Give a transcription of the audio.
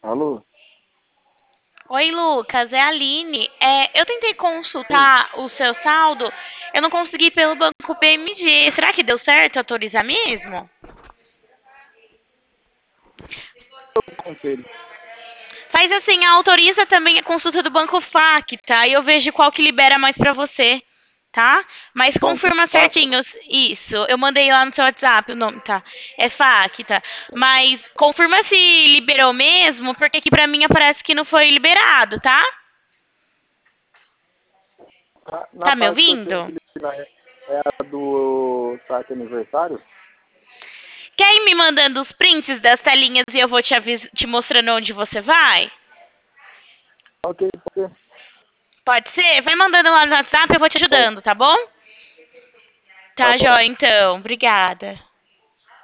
Alô? Oi, Lucas, é a Aline. Eu tentei Oi, consultar o seu saldo, eu não consegui pelo banco BMG. Será que deu certo autorizar mesmo? conselho. Faz assim, autoriza também a consulta do banco FAC, tá? E eu vejo qual que libera mais pra você, tá? Mas Banco confirma FAC? certinho isso. Eu mandei lá no seu WhatsApp o nome, tá? É FAC, tá? Mas confirma se liberou mesmo, porque aqui pra mim aparece que não foi liberado, tá? Na Tá me parte que eu tenho ouvindo? que ligar é a do saque aniversário? Quer ir me mandando os prints das telinhas e eu vou te mostrando onde você vai? Ok, porque Pode ser? Vai mandando lá no WhatsApp, eu vou te pode. ajudando, tá bom? Tá Tá, bom. joia, então. Obrigada.